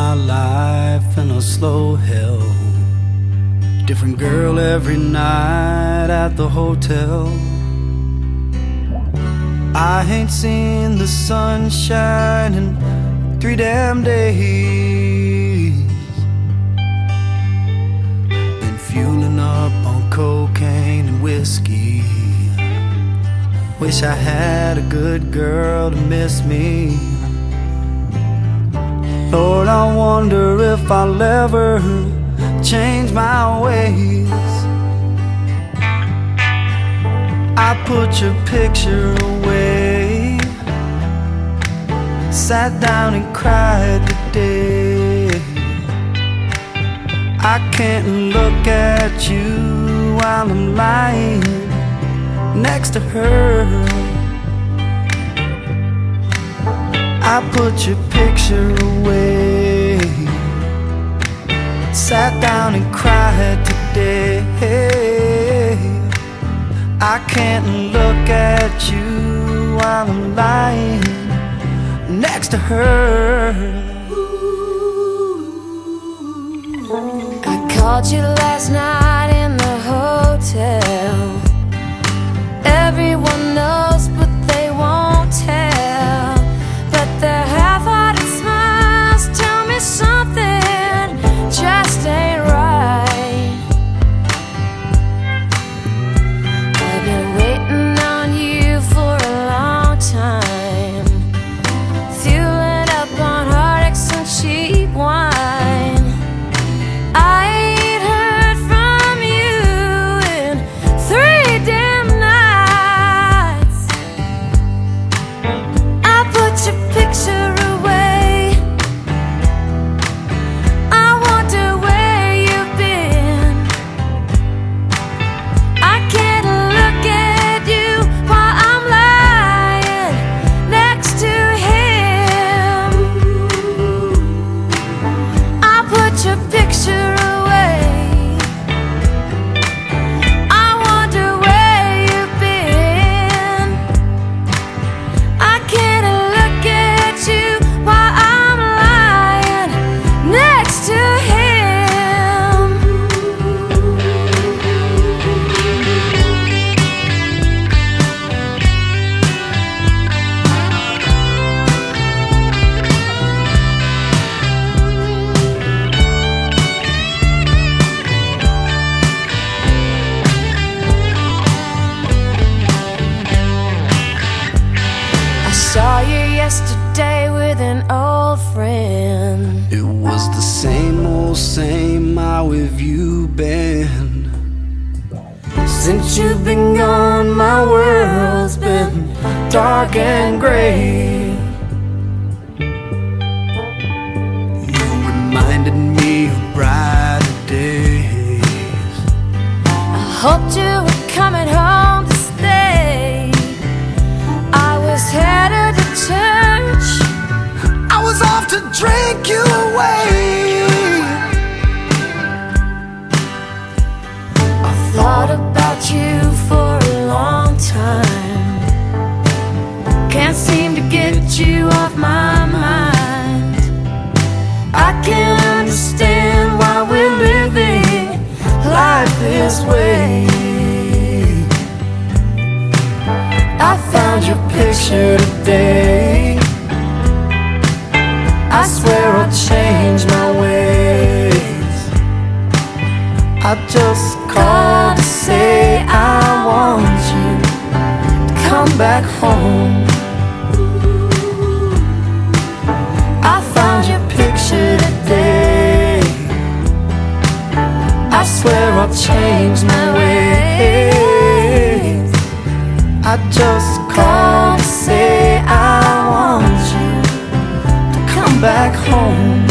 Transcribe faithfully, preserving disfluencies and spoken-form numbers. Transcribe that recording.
my life in a slow hell. Different girl every night at the hotel. I ain't seen the sunshine in three damn days. Been fueling up on cocaine and whiskey. Wish I had a good girl to miss me. Lord, I wonder if I'll ever change my ways. I put your picture away, sat down and cried today. I can't look at you while I'm lying next to her. I put your picture away, sat down and cried today. I can't look at you while I'm lying next to her. I called you last night in the hotel. Everyone knows but they won't tell. But their half-hearted smiles tell me something just ain't right. I've been waiting on you for a long time, fueling up on heartaches and cheap wine. I ain't heard from you in three damn nights. I put your picture away. I wonder where you've been. I can't look at you while I'm lying next to him. I put your picture away. I wonder where you've been. I can't look at you while I'm lying next to him. I saw you yesterday with an old friend. It was the same old same. How have you been? Since you've been gone, my world's been dark and gray. You reminded me of brighter days. I hoped you were coming home to stay. I was headed to church. I was off to drink you away. I thought about you for a long time. Can't seem to get you off my mind. I can't understand why we're living life this way. I found your picture today. I swear I'll change my ways. I just called to say I want you to come back home. I found your picture today. I swear I'll change my ways. I just called to say I want you to come back home.